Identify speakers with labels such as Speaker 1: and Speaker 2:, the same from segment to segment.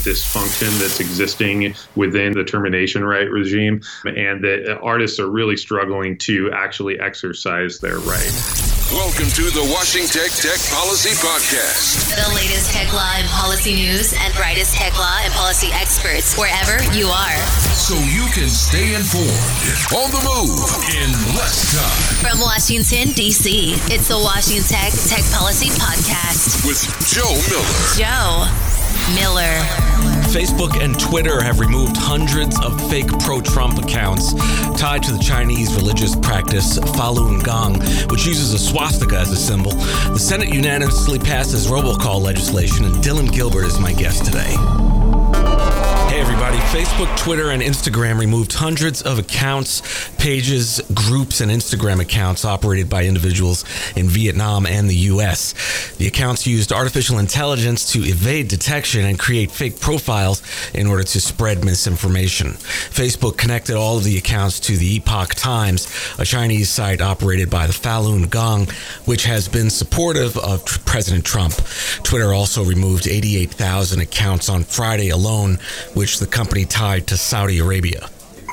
Speaker 1: dysfunction that's existing within the termination right regime, and that artists are really struggling to actually exercise their right.
Speaker 2: Welcome to the Washington Tech Policy Podcast.
Speaker 3: The latest tech law and policy news and brightest tech law and policy experts wherever you are.
Speaker 2: So you can stay informed, on the move, in less time.
Speaker 3: From Washington, D.C., it's the Washington Tech Policy Podcast.
Speaker 2: With Joe Miller.
Speaker 3: Joe Miller.
Speaker 4: Facebook and Twitter have removed hundreds of fake pro-Trump accounts tied to the Chinese religious practice Falun Gong, which uses a swastika as a symbol. The Senate unanimously passes robocall legislation, and Dylan Gilbert is my guest today. Hey everybody, Facebook, Twitter, and Instagram removed hundreds of accounts, pages, groups, and Instagram accounts operated by individuals in Vietnam and the U.S. The accounts used artificial intelligence to evade detection and create fake profiles in order to spread misinformation. Facebook connected all of the accounts to the Epoch Times, a Chinese site operated by the Falun Gong, which has been supportive of President Trump. Twitter also removed 88,000 accounts on Friday alone, which the company tied to Saudi Arabia.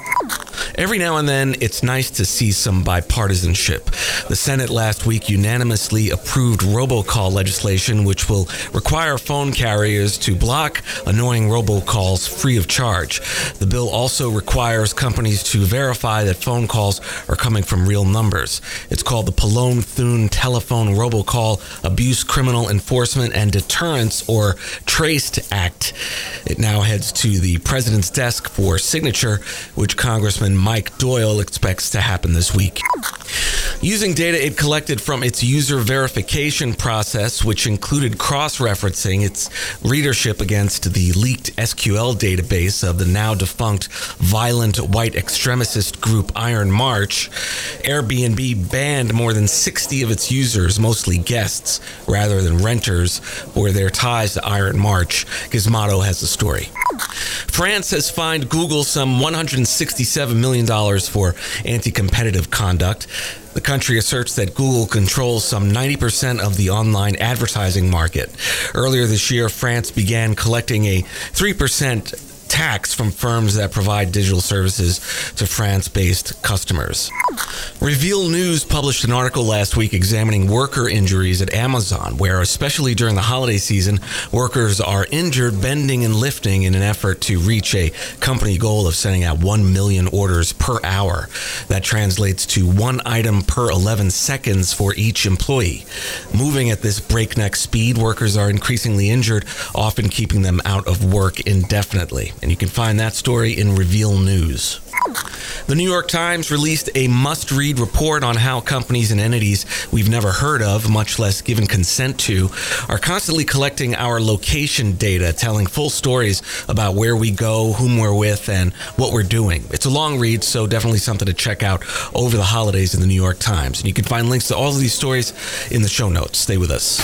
Speaker 4: Every now and then, it's nice to see some bipartisanship. The Senate last week unanimously approved robocall legislation, which will require phone carriers to block annoying robocalls free of charge. The bill also requires companies to verify that phone calls are coming from real numbers. It's called the Pallone Thune Telephone Robocall Abuse Criminal Enforcement and Deterrence, or TRACED Act. It now heads to the president's desk for signature, which Congressman Mike Doyle expects to happen this week. Using data it collected from its user verification process, which included cross-referencing its readership against the leaked SQL database of the now-defunct violent white extremist group Iron March, Airbnb banned more than 60 of its users, mostly guests rather than renters, for their ties to Iron March. Gizmodo has the story. France has fined Google some $167 million for anti-competitive conduct. The country asserts that Google controls some 90% of the online advertising market. Earlier this year, France began collecting a 3% tax from firms that provide digital services to France-based customers. Reveal News published an article last week examining worker injuries at Amazon, where, especially during the holiday season, workers are injured bending and lifting in an effort to reach a company goal of sending out 1 million orders per hour. That translates to one item per 11 seconds for each employee. Moving at this breakneck speed, workers are increasingly injured, often keeping them out of work indefinitely. And you can find that story in Reveal News. The New York Times released a must-read report on how companies and entities we've never heard of, much less given consent to, are constantly collecting our location data, telling full stories about where we go, whom we're with, and what we're doing. It's a long read, so definitely something to check out over the holidays in the New York Times. And you can find links to all of these stories in the show notes. Stay with us.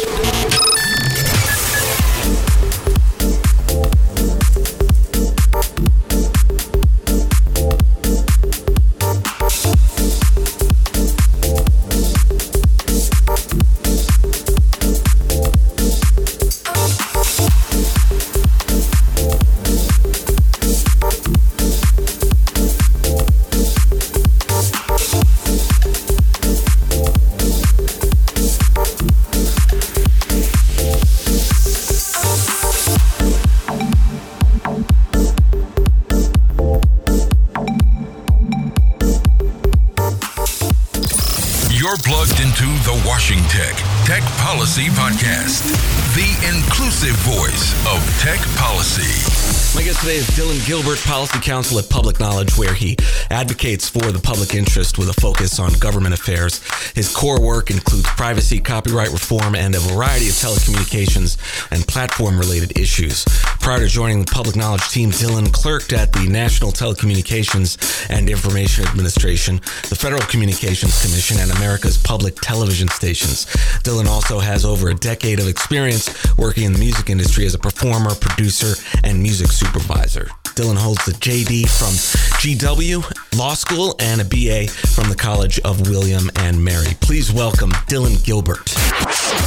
Speaker 2: You're plugged into the Washington Tech Policy Podcast, the inclusive voice of tech policy.
Speaker 4: My guest today is Dylan Gilbert, Policy Counsel at Public Knowledge, where he advocates for the public interest with a focus on government affairs. His core work includes privacy, copyright reform, and a variety of telecommunications and platform-related issues. Prior to joining the Public Knowledge team, Dylan clerked at the National Telecommunications and Information Administration, the Federal Communications Commission, and America's public television stations. Dylan also has over a decade of experience working in the music industry as a performer, producer, and music supervisor. Dylan holds the JD from GW Law School and a BA from the College of William and Mary. Please welcome Dylan Gilbert.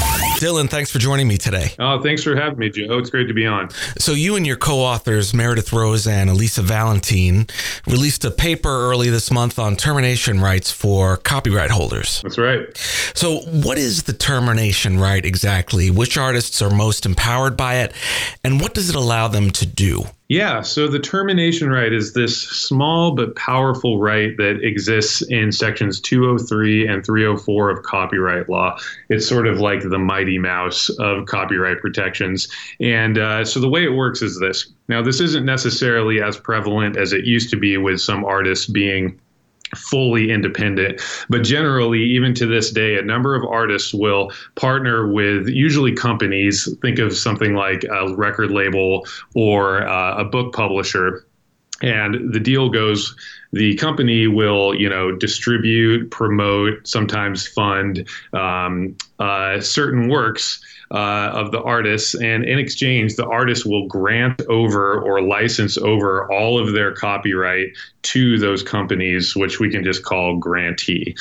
Speaker 4: Dylan, thanks for joining me today.
Speaker 1: Oh, thanks for having me, Joe. It's great to be on.
Speaker 4: So you and your co-authors, Meredith Rose and Elisa Valentin, released a paper early this month on termination rights for copyright holders.
Speaker 1: That's right.
Speaker 4: So what is the termination right exactly? Which artists are most empowered by it? And what does it allow them to do?
Speaker 1: Yeah, so the termination right is this small but powerful right that exists in sections 203 and 304 of copyright law. It's sort of like the Mighty Mouse of copyright protections. And so the way it works is this. Now, this isn't necessarily as prevalent as it used to be with some artists being fully independent. But generally, even to this day, a number of artists will partner with usually companies. Think of something like a record label or a book publisher. And the deal goes, the company will, distribute, promote, sometimes fund certain works of the artists. And in exchange, the artist will grant over or license over all of their copyright to those companies, which we can just call grantee.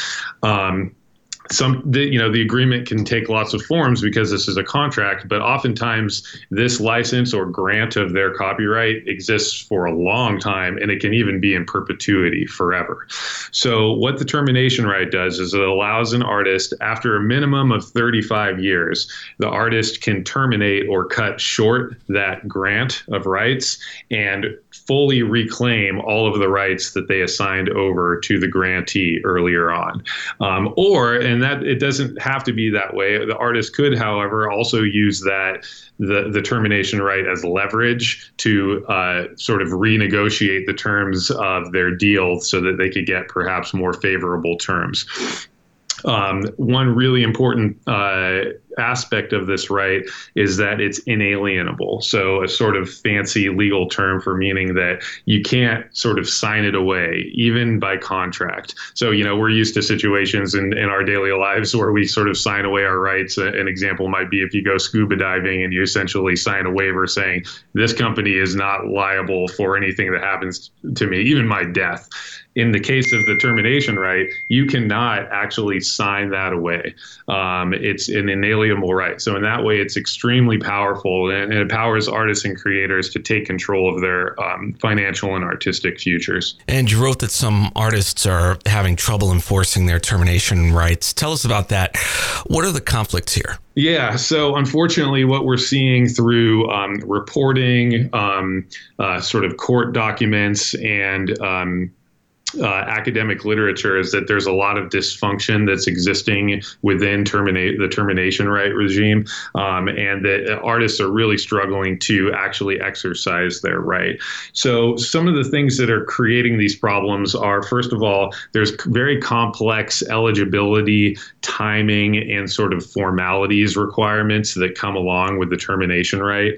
Speaker 1: The agreement can take lots of forms because this is a contract, but oftentimes this license or grant of their copyright exists for a long time, and it can even be in perpetuity forever. So what the termination right does is it allows an artist, after a minimum of 35 years, the artist can terminate or cut short that grant of rights and fully reclaim all of the rights that they assigned over to the grantee earlier on. And that it doesn't have to be that way. The artist could, however, also use the termination right as leverage to sort of renegotiate the terms of their deal so that they could get perhaps more favorable terms. One really important aspect of this right is that it's inalienable. So a sort of fancy legal term for meaning that you can't sort of sign it away, even by contract. So, we're used to situations in our daily lives where we sort of sign away our rights. An example might be if you go scuba diving and you essentially sign a waiver saying this company is not liable for anything that happens to me, even my death. In the case of the termination right, you cannot actually sign that away. It's an inalienable right. So in that way, it's extremely powerful, and it empowers artists and creators to take control of their financial and artistic futures.
Speaker 4: And you wrote that some artists are having trouble enforcing their termination rights. Tell us about that. What are the conflicts here?
Speaker 1: Yeah, so unfortunately, what we're seeing through reporting, sort of court documents, and academic literature is that there's a lot of dysfunction that's existing within the termination right regime, and that artists are really struggling to actually exercise their right. So some of the things that are creating these problems are, first of all, there's very complex eligibility, timing, and sort of formalities requirements that come along with the termination right.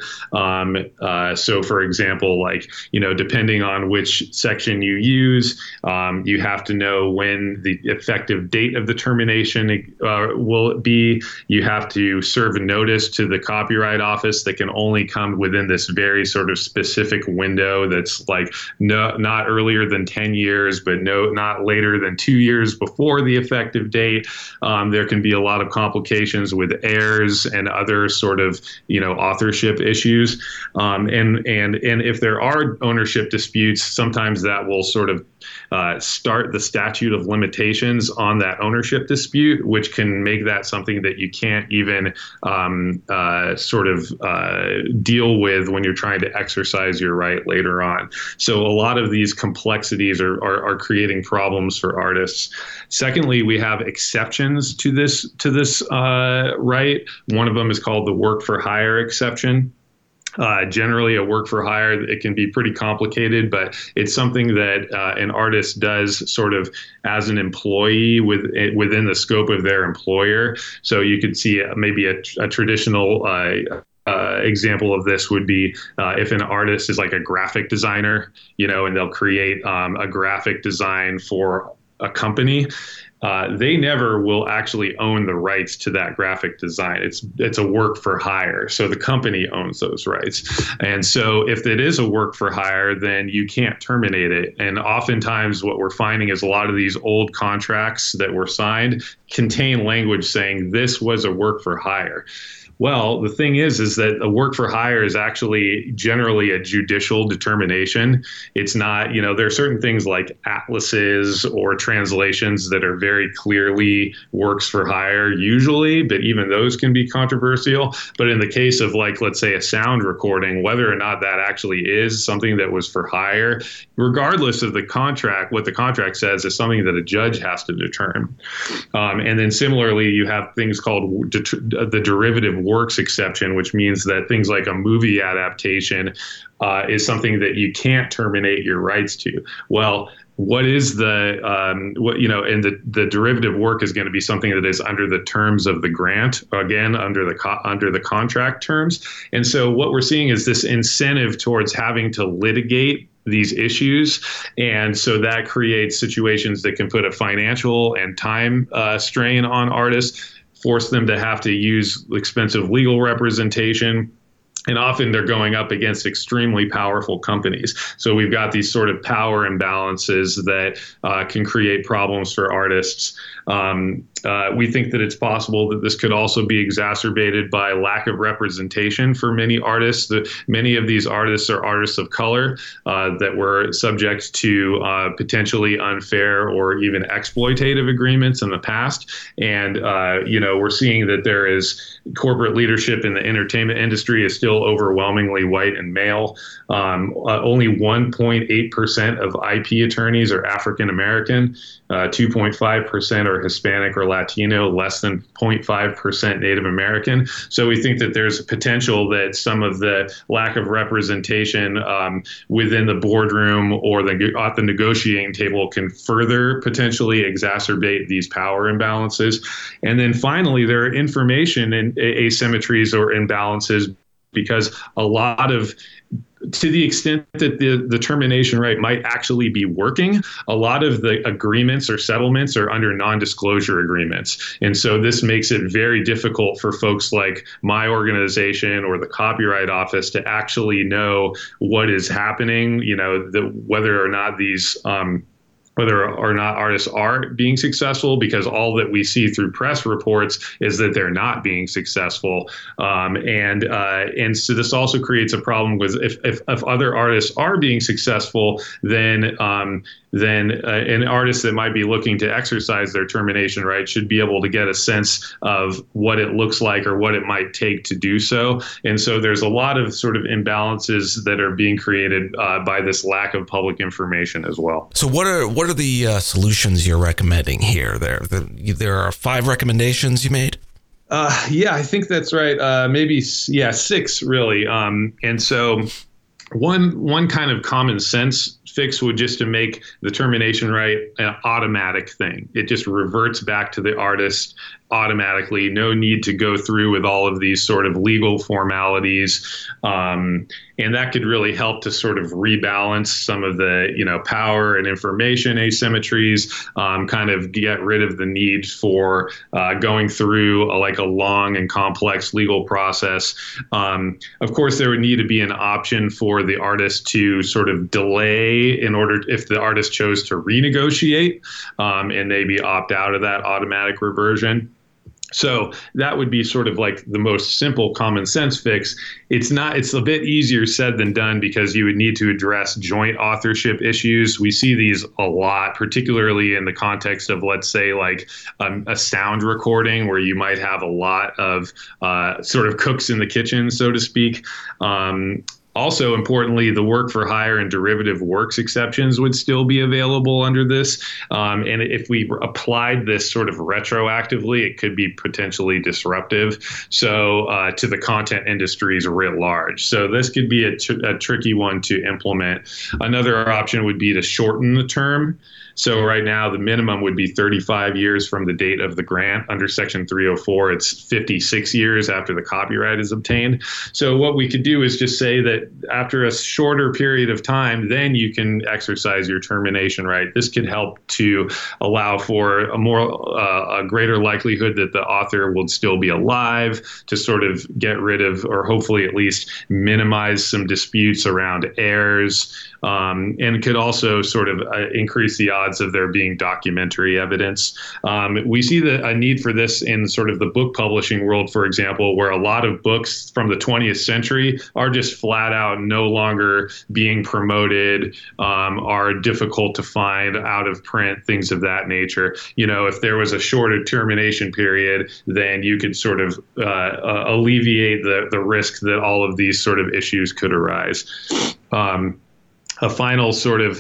Speaker 1: So for example, depending on which section you use, you have to know when the effective date of the termination will be. You have to serve a notice to the Copyright Office that can only come within this very sort of specific window that's not earlier than 10 years, but not later than 2 years before the effective date. There can be a lot of complications with heirs and other sort of authorship issues. And if there are ownership disputes, sometimes that will sort of start the statute of limitations on that ownership dispute, which can make that something that you can't even deal with when you're trying to exercise your right later on. So a lot of these complexities are creating problems for artists. Secondly, we have exceptions to this right. One of them is called the work for hire exception. Generally, a work for hire, it can be pretty complicated, but it's something that an artist does sort of as an employee within the scope of their employer. So you could see maybe a traditional example of this would be if an artist is like a graphic designer, and they'll create a graphic design for a company. they never will actually own the rights to that graphic design. It's a work for hire. So the company owns those rights. And so if it is a work for hire, then you can't terminate it. And oftentimes what we're finding is a lot of these old contracts that were signed contain language saying this was a work for hire. Well, the thing is that a work for hire is actually generally a judicial determination. It's not, there are certain things like atlases or translations that are very clearly works for hire usually, but even those can be controversial. But in the case of let's say a sound recording, whether or not that actually is something that was for hire, regardless of the contract, what the contract says is something that a judge has to determine. And then similarly, you have things called the derivative works exception, which means that things like a movie adaptation is something that you can't terminate your rights to. Well, what is the derivative work is going to be something that is under the terms of the grant, again, under the contract terms. And so what we're seeing is this incentive towards having to litigate these issues. And so that creates situations that can put a financial and time strain on artists, force them to have to use expensive legal representation. And often they're going up against extremely powerful companies. So we've got these sort of power imbalances that can create problems for artists. We think that it's possible that this could also be exacerbated by lack of representation for many artists. Many of these artists are artists of color that were subject to potentially unfair or even exploitative agreements in the past. And, we're seeing that there is corporate leadership in the entertainment industry is still overwhelmingly white and male. Only 1.8% of IP attorneys are African American, 2.5% are Hispanic or Latino, less than 0.5% Native American. So we think that there's potential that some of the lack of representation within the boardroom or at the negotiating table can further potentially exacerbate these power imbalances. And then finally, there are information asymmetries or imbalances, because a lot of, to the extent that the termination right might actually be working, a lot of the agreements or settlements are under non-disclosure agreements. And so this makes it very difficult for folks like my organization or the Copyright Office to actually know what is happening, whether or not these whether or not artists are being successful, because all that we see through press reports is that they're not being successful. And so this also creates a problem with if other artists are being successful, then an artist that might be looking to exercise their termination right should be able to get a sense of what it looks like or what it might take to do so. And so there's a lot of sort of imbalances that are being created by this lack of public information as well.
Speaker 4: So what are the solutions you're recommending here? There are 5 recommendations you made?
Speaker 1: I think that's right. Maybe 6 really. And so one kind of common sense fix would just to make the termination right an automatic thing. It just reverts back to the artist automatically. No need to go through with all of these sort of legal formalities. And that could really help to sort of rebalance some of the, power and information asymmetries, kind of get rid of the need for going through a long and complex legal process. Of course, there would need to be an option for the artist to sort of delay in order, if the artist chose to renegotiate and maybe opt out of that automatic reversion. So that would be sort of like the most simple common sense fix. It's a bit easier said than done, because you would need to address joint authorship issues. We see these a lot, particularly in the context of, let's say, like a sound recording where you might have a lot of sort of cooks in the kitchen, so to speak. Also, importantly, the work for hire and derivative works exceptions would still be available under this. And if we applied this sort of retroactively, it could be potentially disruptive. So to the content industries writ large. So this could be a tricky one to implement. Another option would be to shorten the term. So right now, the minimum would be 35 years from the date of the grant. Under Section 304, it's 56 years after the copyright is obtained. So what we could do is just say that after a shorter period of time, then you can exercise your termination right. This could help to allow for a greater likelihood that the author will still be alive, to sort of get rid of, or hopefully at least minimize some disputes around heirs, and could also sort of increase the odds of there being documentary evidence. We see a need for this in sort of the book publishing world, for example, where a lot of books from the 20th century are just flat out no longer being promoted, are difficult to find, out of print, things of that nature. If there was a shorter termination period, then you could sort of alleviate the risk that all of these sort of issues could arise. A final sort of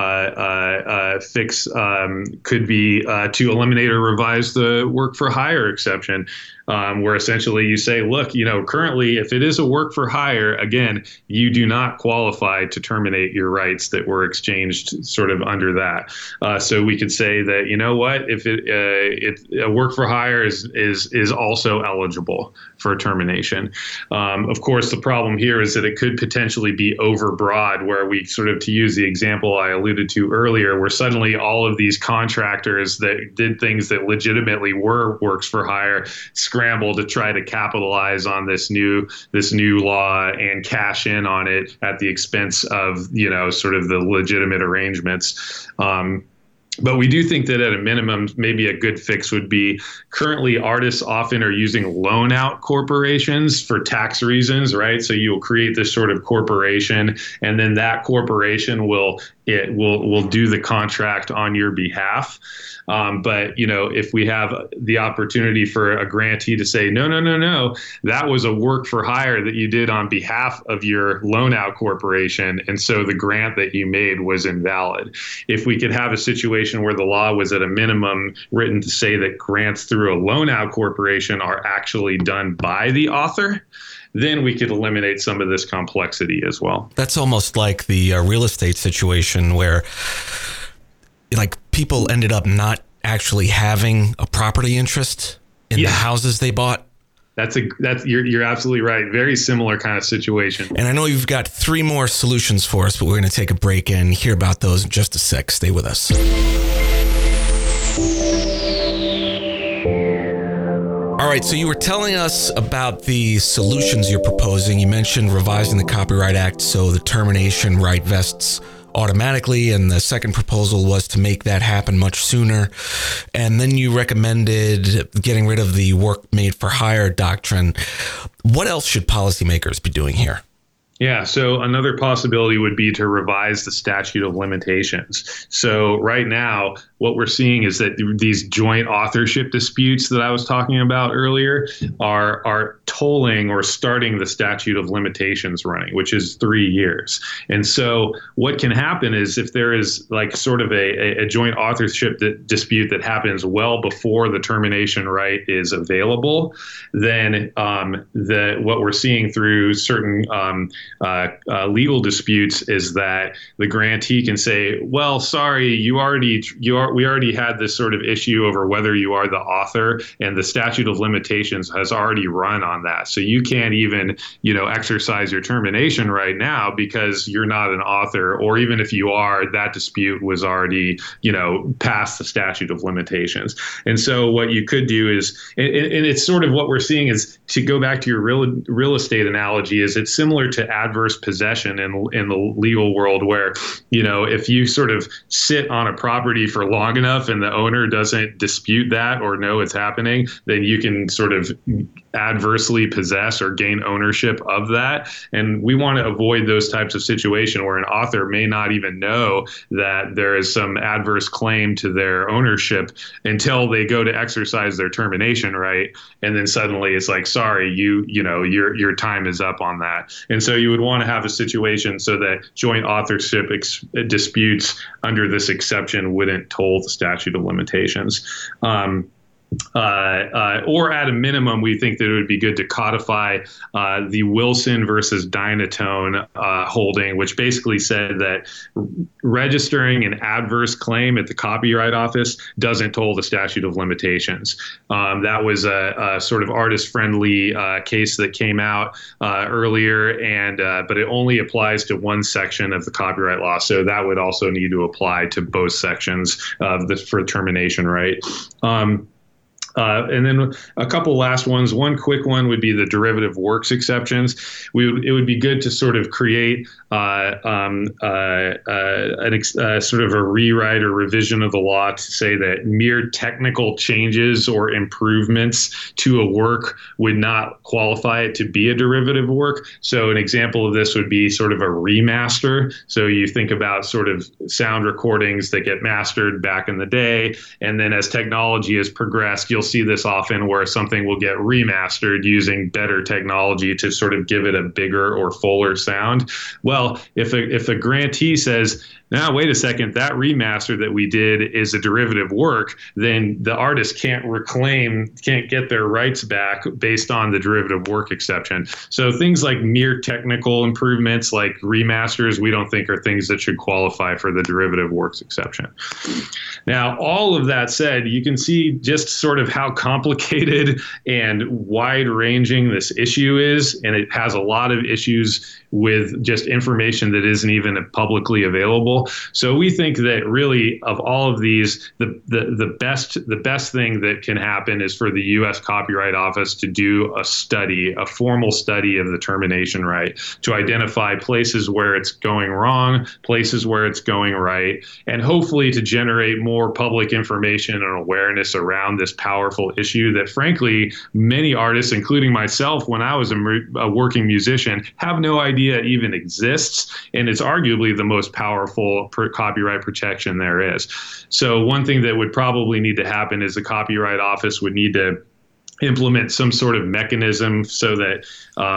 Speaker 1: fix could be to eliminate or revise the work for hire exception, where essentially you say, look, currently, if it is a work for hire, again, you do not qualify to terminate your rights that were exchanged sort of under that. So we could say that, if a work for hire is also eligible for termination. Of course, the problem here is that it could potentially be overbroad, where we sort of, to use the example I alluded to earlier, where suddenly all of these contractors that did things that legitimately were works for hire scramble to try to capitalize on this new law and cash in on it at the expense of, sort of the legitimate arrangements. But we do think that at a minimum, maybe a good fix would be, currently artists often are using loan out corporations for tax reasons, right? So you'll create this sort of corporation, and then that corporation will do the contract on your behalf. But, if we have the opportunity for a grantee to say, no, that was a work for hire that you did on behalf of your loan out corporation, and so the grant that you made was invalid. If we could have a situation where the law was at a minimum written to say that grants through a loan out corporation are actually done by the author, then we could eliminate some of this complexity as well.
Speaker 4: That's almost like the real estate situation where, like, people ended up not actually having a property interest in the houses they bought.
Speaker 1: You're absolutely right. Very similar kind of situation.
Speaker 4: And I know you've got 3 more solutions for us, but we're going to take a break and hear about those in just a sec. Stay with us. All right, so you were telling us about the solutions you're proposing. You mentioned revising the Copyright Act so the termination right vests automatically, and the second proposal was to make that happen much sooner. And then you recommended getting rid of the work made for hire doctrine. What else should policymakers be doing here?
Speaker 1: Yeah, so another possibility would be to revise the statute of limitations. So right now, what we're seeing is that these joint authorship disputes that I was talking about earlier are tolling or starting the statute of limitations running, which is 3 years. And so what can happen is, if there is like sort of a joint authorship dispute that happens well before the termination right is available, then what we're seeing through certain legal disputes is that the grantee can say, well, sorry, we already had this sort of issue over whether you are the author, and the statute of limitations has already run on that. So you can't even, exercise your termination right now because you're not an author, or even if you are, that dispute was already, past the statute of limitations. And so what you could do is, and it's sort of what we're seeing is, to go back to your real estate analogy, is it's similar to adverse possession in the legal world, where, if you sort of sit on a property for long enough and the owner doesn't dispute that or know it's happening, then you can sort of adversely possess or gain ownership of that. And we want to avoid those types of situations where an author may not even know that there is some adverse claim to their ownership until they go to exercise their termination right. And then suddenly it's like, sorry, your time is up on that. And so you would want to have a situation so that joint authorship disputes under this exception wouldn't toll the statute of limitations. or at a minimum, we think that it would be good to codify the Wilson versus Dynatone holding, which basically said that registering an adverse claim at the Copyright Office doesn't toll the statute of limitations. That was a sort of artist-friendly case that came out earlier, but it only applies to one section of the copyright law. So that would also need to apply to both sections of the for termination right. And then a couple last ones. One quick one would be the derivative works exceptions. It would be good to sort of create sort of a rewrite or revision of the law to say that mere technical changes or improvements to a work would not qualify it to be a derivative work. So an example of this would be sort of a remaster. So you think about sort of sound recordings that get mastered back in the day, and then as technology has progressed, you'll see this often where something will get remastered using better technology to sort of give it a bigger or fuller sound. Well, if a grantee says, now, wait a second, that remaster that we did is a derivative work, then the artist can't get their rights back based on the derivative work exception. So things like mere technical improvements like remasters, we don't think are things that should qualify for the derivative works exception. Now, all of that said, you can see just sort of how complicated and wide-ranging this issue is, and it has a lot of issues with just information that isn't even publicly available. So we think that really of all of these, the best thing that can happen is for the U.S. Copyright Office to do a formal study of the termination right, to identify places where it's going wrong, places where it's going right, and hopefully to generate more public information and awareness around this powerful issue that, frankly, many artists, including myself when I was a working musician, have no idea even exists, and it's arguably the most powerful copyright protection there is. So one thing that would probably need to happen is the Copyright Office would need to implement some sort of mechanism so that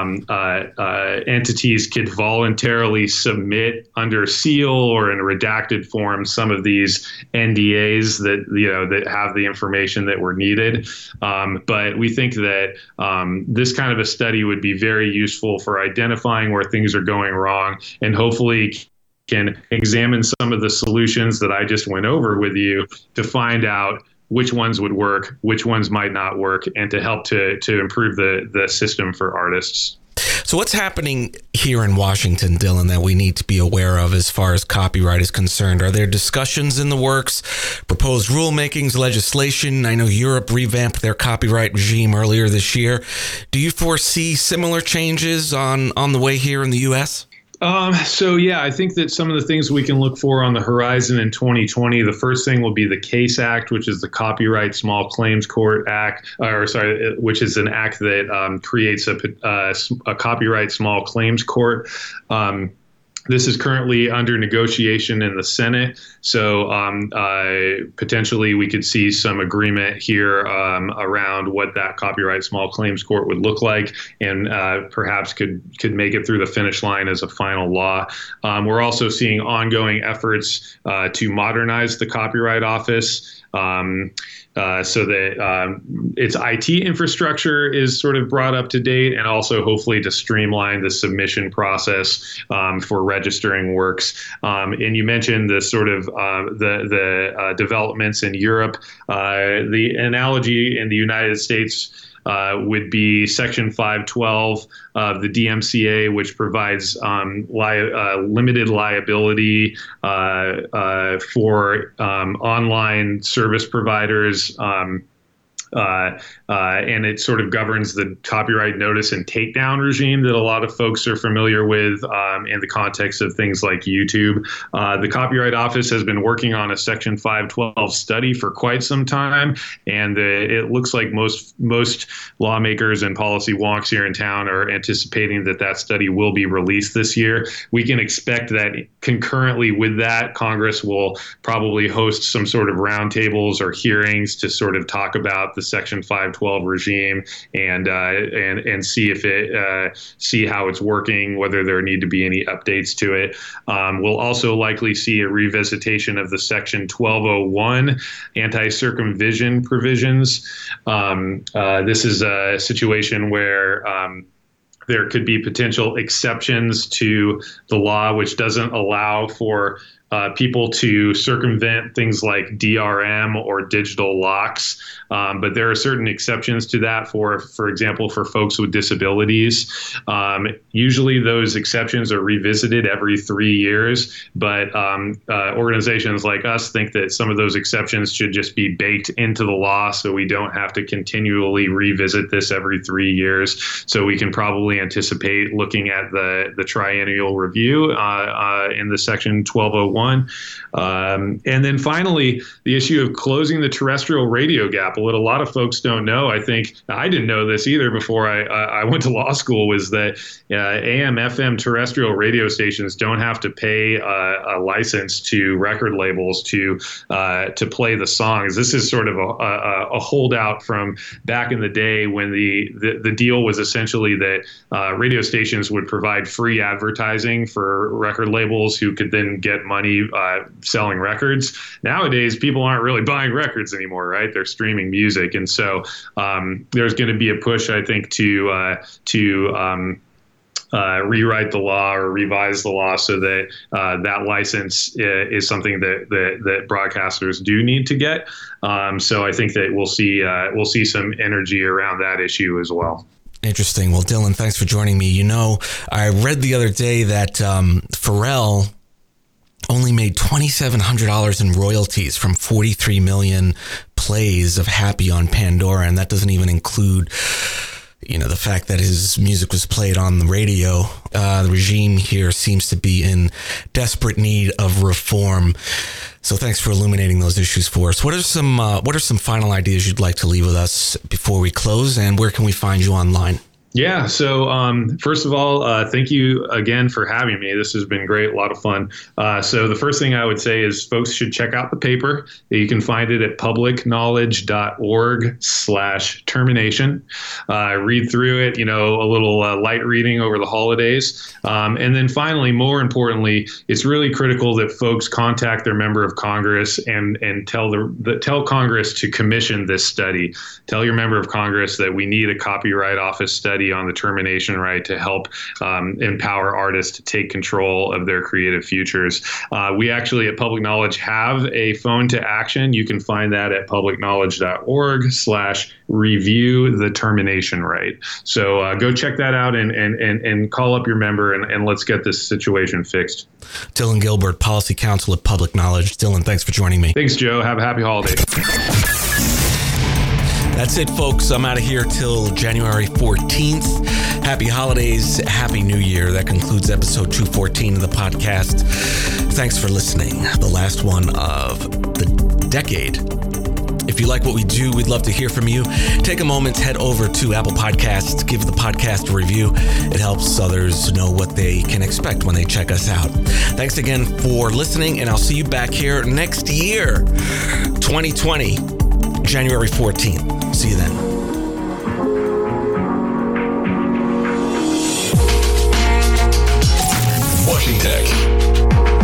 Speaker 1: entities could voluntarily submit under seal or in a redacted form some of these NDAs that have the information that were needed. But we think that this kind of a study would be very useful for identifying where things are going wrong, and hopefully can examine some of the solutions that I just went over with you to find out which ones would work, which ones might not work, and to help to improve the system for artists.
Speaker 4: So what's happening here in Washington, Dylan, that we need to be aware of as far as copyright is concerned? Are there discussions in the works, proposed rulemakings, legislation? I know Europe revamped their copyright regime earlier this year. Do you foresee similar changes on the way here in the U.S.?
Speaker 1: I think that some of the things we can look for on the horizon in 2020, the first thing will be the CASE Act, which is the Copyright Small Claims Court Act, which is an act that creates a copyright small claims court. This is currently under negotiation in the Senate, so potentially we could see some agreement here around what that copyright small claims court would look like, and perhaps could make it through the finish line as a final law. We're also seeing ongoing efforts to modernize the Copyright Office, so that its IT infrastructure is sort of brought up to date, and also hopefully to streamline the submission process for registering works. And you mentioned the sort of the developments in Europe. The analogy in the United States would be Section 512 of the DMCA, which provides limited liability for online service providers. And it sort of governs the copyright notice and takedown regime that a lot of folks are familiar with in the context of things like YouTube. The Copyright Office has been working on a Section 512 study for quite some time, and it looks like most lawmakers and policy wonks here in town are anticipating that study will be released this year. We can expect that concurrently with that, Congress will probably host some sort of roundtables or hearings to sort of talk about the Section 512 regime and see if see how it's working, whether there need to be any updates to it. We'll also likely see a revisitation of the Section 1201 anti-circumcision provisions. This is a situation where there could be potential exceptions to the law, which doesn't allow for people to circumvent things like DRM or digital locks. But there are certain exceptions to that for example, for folks with disabilities. Usually those exceptions are revisited every 3 years, but organizations like us think that some of those exceptions should just be baked into the law so we don't have to continually revisit this every 3 years. So we can probably anticipate looking at the triennial review in the Section 1201. And then finally, the issue of closing the terrestrial radio gap. What a lot of folks don't know, I think I didn't know this either before I went to law school, was that AM, FM terrestrial radio stations don't have to pay a license to record labels to play the songs. This is sort of a holdout from back in the day when the deal was essentially that radio stations would provide free advertising for record labels who could then get money selling records. Nowadays, people aren't really buying records anymore, right? They're streaming music. And so there's going to be a push, I think, to rewrite the law or revise the law so that that license is something that broadcasters do need to get. So I think that we'll see some energy around that issue as well.
Speaker 4: Interesting. Well, Dylan, thanks for joining me. You know, I read the other day that Pharrell only made $2,700 in royalties from 43 million plays of Happy on Pandora, and that doesn't even include, you know, the fact that his music was played on the radio. The regime here seems to be in desperate need of reform. So thanks for illuminating those issues for us. What are some final ideas you'd like to leave with us before we close, and where can we find you online?
Speaker 1: Yeah. So first of all, thank you again for having me. This has been great. A lot of fun. So the first thing I would say is folks should check out the paper. You can find it at publicknowledge.org/termination. Read through it, you know, a little light reading over the holidays. And then finally, more importantly, it's really critical that folks contact their member of Congress and tell Congress to commission this study. Tell your member of Congress that we need a Copyright Office study on the termination right to help empower artists to take control of their creative futures. We actually at Public Knowledge have a phone to action. You can find that at publicknowledge.org/review the termination right. So go check that out and call up your member and let's get this situation fixed.
Speaker 4: Dylan Gilbert, Policy Counsel at Public Knowledge. Dylan, thanks for joining me.
Speaker 1: Thanks, Joe. Have a happy holiday.
Speaker 4: That's it, folks. I'm out of here till January 14th. Happy holidays. Happy New Year. That concludes episode 214 of the podcast. Thanks for listening. The last one of the decade. If you like what we do, we'd love to hear from you. Take a moment, head over to Apple Podcasts, give the podcast a review. It helps others know what they can expect when they check us out. Thanks again for listening, and I'll see you back here next year, 2020, January 14th. See you then.
Speaker 2: WashingTech.